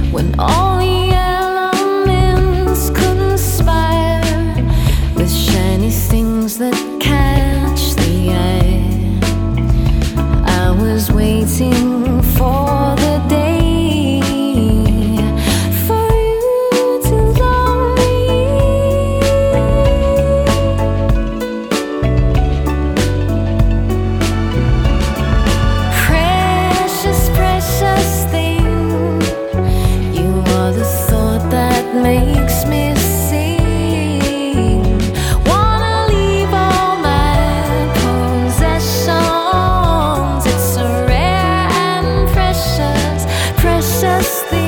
when all the elements conspire with shiny things that catch the eye. I was waiting for the day for you to love me. Precious, precious thing, you are the thought that makes me sing. Wanna leave all my possessions. It's a rare and precious, precious thing.